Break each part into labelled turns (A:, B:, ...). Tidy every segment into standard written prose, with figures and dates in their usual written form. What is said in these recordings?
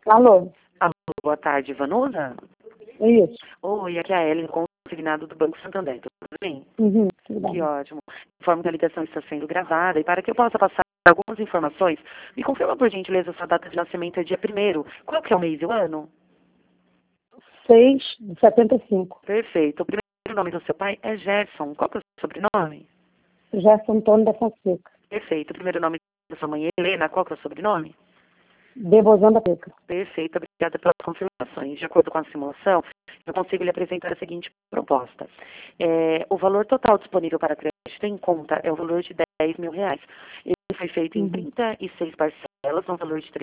A: Alô?
B: Alô, boa tarde, Vanusa?
A: Isso.
B: Oi, aqui é a Ellen, consignado do Banco Santander, tudo bem?
A: Uhum, tudo bem.
B: Que ótimo. Informo que a ligação está sendo gravada e para que eu possa passar algumas informações, me confirma por gentileza sua data de nascimento é dia 1º. Qual que é o mês e o ano?
A: 6 de 75.
B: Perfeito. O primeiro nome do seu pai é Gerson. Qual que é o seu sobrenome?
A: Gerson Antônio da Fonseca.
B: Perfeito. O primeiro nome da sua mãe é Helena. Qual que é o sobrenome?
A: Debozão da Seca.
B: Perfeito, obrigada pelas confirmações. De acordo com a simulação, eu consigo lhe apresentar a seguinte proposta. O valor total disponível para crédito em conta é o valor de R$ 10.000. Ele foi feito em 36 parcelas, no valor de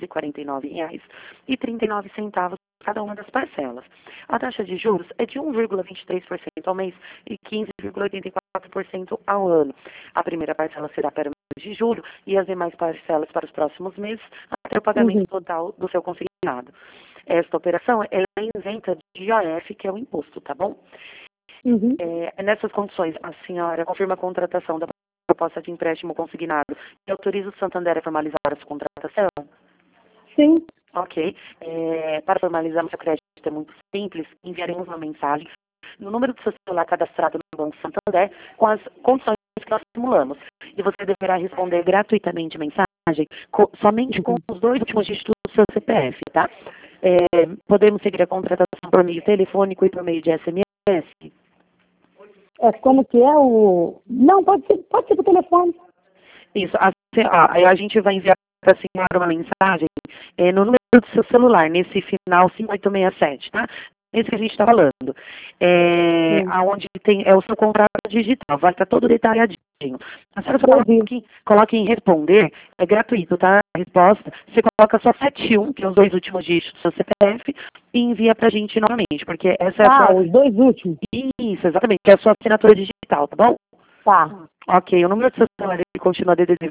B: R$ 349,39 cada uma das parcelas. A taxa de juros é de 1,23% ao mês e 15,84% ao ano. A primeira parcela será para o mês de julho e as demais parcelas para os próximos meses, até o pagamento total do seu consignado. Esta operação ela é isenta de IOF, que é o imposto, tá bom? Nessas condições, a senhora confirma a contratação da proposta de empréstimo consignado e autoriza o Santander a formalizar a sua contratação?
A: Sim.
B: Ok. Para formalizar o seu crédito é muito simples, enviaremos uma mensagem no número do seu celular cadastrado no Banco Santander com as condições que nós simulamos. E você deverá responder gratuitamente a mensagem somente com os 2 últimos dígitos do seu CPF, tá? Podemos seguir a contratação por meio telefônico e por meio de SMS?
A: Como que é o... Não, pode ser por telefone.
B: Isso. Aí a gente vai enviar para a senhora uma mensagem no número do seu celular, nesse final 5867, tá? Esse que a gente está falando. Aonde tem o seu contrato digital, vai estar todo detalhadinho. A senhora só coloca em responder, é gratuito, tá? A resposta, você coloca só 71, que é os 2 últimos dígitos do seu CPF, e envia pra gente novamente, porque essa é a sua...
A: os 2 últimos.
B: Isso, exatamente, que é a sua assinatura digital, tá bom?
A: Tá.
B: Ok, o número do seu celular ele continua DDD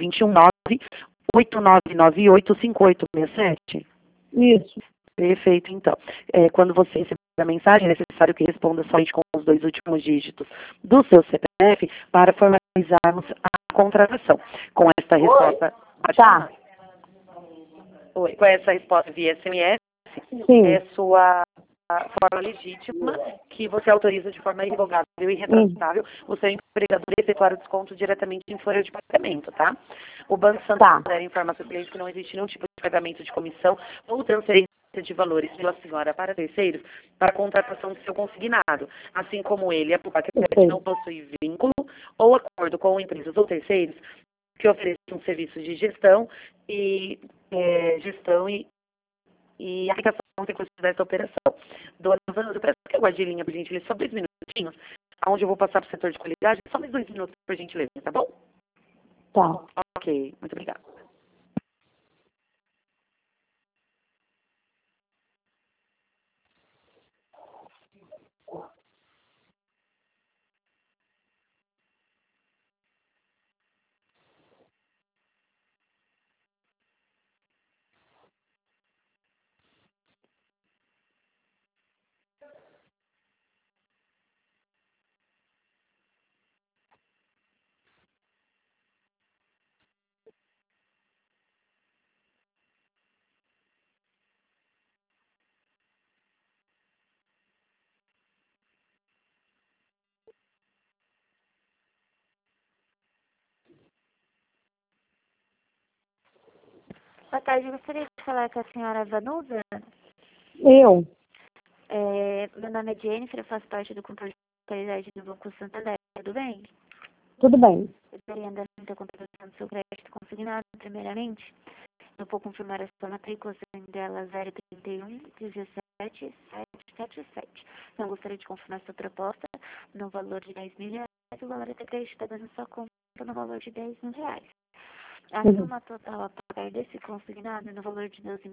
B: 219-8998-5867?
A: Isso.
B: Perfeito, então. Quando você receber a mensagem, é necessário que responda somente com os 2 últimos dígitos do seu CPF para formalizarmos a contratação. Com essa resposta...
A: Tá.
B: Oi, com essa resposta via SMS,
A: Sim.
B: é sua forma legítima que você autoriza de forma irrevogável e irretratável o seu empregador a efetuar o desconto diretamente em folha de pagamento, tá? O Banco Santander informa ao seu cliente que não existe nenhum tipo de pagamento de comissão ou transferência de valores pela senhora para terceiros para a contratação do seu consignado, assim como ele, a crédito não possui vínculo ou acordo com empresas ou terceiros que ofereçam um serviço de gestão e aplicação tem custo dessa operação. Dona Vanusa, eu peço que aguarde em linha, por gentileza, só 2 minutinhos, onde eu vou passar para o setor de qualidade, só mais 2 minutos, por gentileza, tá bom?
A: Tá.
B: Ok, muito obrigada.
C: Boa tarde, eu gostaria de falar com a senhora Vanusa.
A: Eu.
C: Meu nome é Jennifer, eu faço parte do controle de qualidade do Banco Santander, tudo bem?
A: Tudo bem.
C: Eu estaria andando a contratação do seu crédito consignado, primeiramente. Eu vou confirmar a sua matrícula, sendo dela 031 17 777. Então, eu gostaria de confirmar a sua proposta no valor de R$ 10.000, o valor a ser acreditado na sua conta no valor de R$ 10.000. A soma total a pagar desse consignado é no valor de R$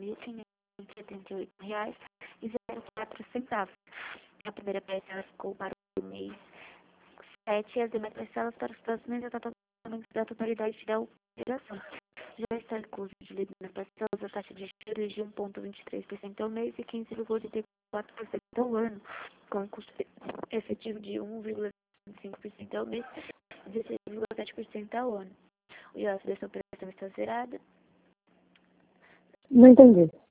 C: 12.578,04. A primeira parcela ficou para o mês 7 e as demais parcelas para os próximos meses da totalidade da operação. Já está incluso de lei nas parcelas a taxa de juros de 1,23% ao mês e 15,84% ao ano, com um custo efetivo de 1,25% ao mês e 16,7% ao ano. O IOF dessa operação está zerada.
A: Não entendi.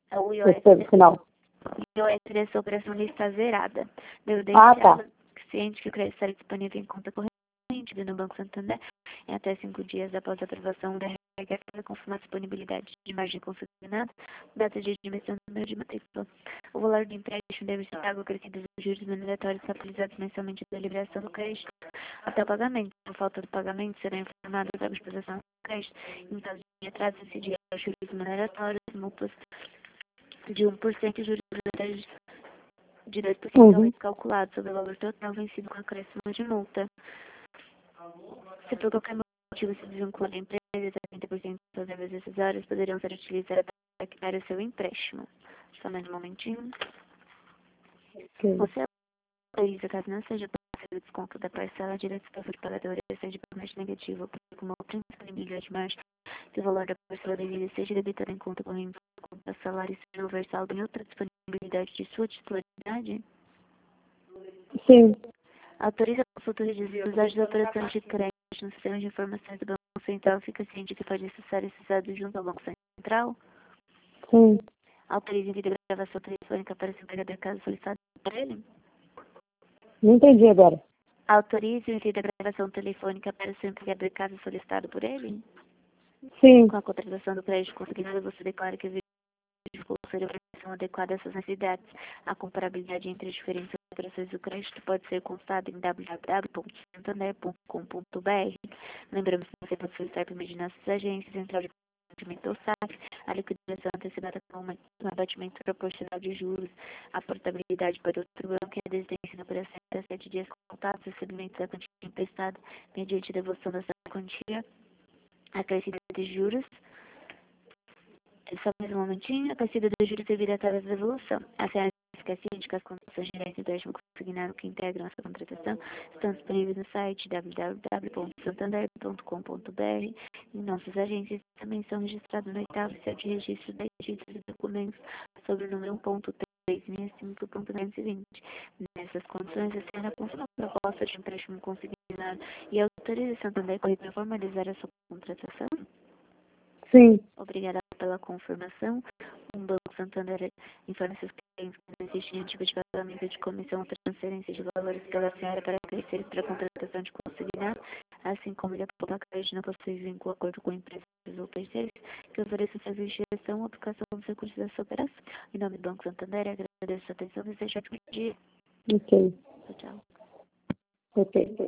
C: O
A: Esse final.
C: IOS dessa operação está zerada. Devo
A: Ah,
C: deixá-la
A: tá.
C: ciente que o crédito estará disponível em conta corrente no Banco Santander em até 5 dias após a aprovação da regra para confirmar a disponibilidade de margem consignada, data de admissão e número de matrícula. O valor do empréstimo deve ser pago acrescido dos juros mandatórios atualizados mensalmente da liberação do crédito até o pagamento. Por falta do pagamento, será informado da disposição do crédito. Em caso de atraso, incidirá os juros mandatórios, multas de 1% e juros obrigatórios de 2% aumento calculado sobre o valor total vencido com acréscimo de multa. Se por qualquer motivo se desvincular da empresa, 70% das verbas necessárias poderão ser utilizadas para quitar o seu empréstimo. Só mais um momentinho.
A: Ok.
C: Você autoriza, caso não seja possível o desconto da parcela direta para o pagador, seja pagamente negativo, por uma outra indisponibilidade de margem, que o valor da parcela devida seja debitado em conta corrente da salário e seja houver saldo em outra disponibilidade de sua titularidade?
A: Sim.
C: Autoriza a consulta dos dados da operação de crédito no sistema de informações do Banco Central, fica ciente que pode acessar esses dados junto ao Banco Central?
A: Sim.
C: Autoriza envio de gravação telefônica para seu empregador caso solicitado por ele?
A: Não entendi agora.
C: Autorize o envio da gravação telefônica para seu empregador caso solicitado por ele?
A: Sim.
C: Com a contratação do crédito consignado, você declara que verificou ser a operação adequada às suas necessidades. A comparabilidade entre as diferentes operações do crédito pode ser consultada em www.santander.com.br. Lembramos que você pode solicitar por meio de nossas agências, central de atendimento ou SAF, a liquidação antecipada com um abatimento proporcional de juros, a portabilidade para outro banco e a desistência na operação até 7 dias contados, recebimento da quantia emprestada mediante devolução da sua quantia, acrescida de juros. Só mais um momentinho. A crescida dos juros devido à taxa de devolução. A senhora fica ciente que as condições gerais do empréstimo consignado que integram essa contratação estão disponíveis no site www.santander.com.br e nossas agências também são registradas no 8º Oficial de Registro de Registros e Documentos sobre o número 1.365.220. Nessas condições, a senhora confirma a proposta de empréstimo consignado e autoriza a Santander para formalizar a sua contratação?
A: Sim.
C: Obrigada pela confirmação. O Banco Santander informa seus clientes que não existe nenhum tipo de pagamento de comissão ou transferência de valores pela senhora para crescer para a contratação de consignado, assim como ele aponta que a crédito não possui vínculo acordo com empresas ou terceiros que ofereçam serviço de gestão ou aplicação dos recursos dessa operação. Em nome do Banco Santander, agradeço a atenção e desejo um ótimo dia.
A: Ok.
C: Tchau, tchau.
A: Ok.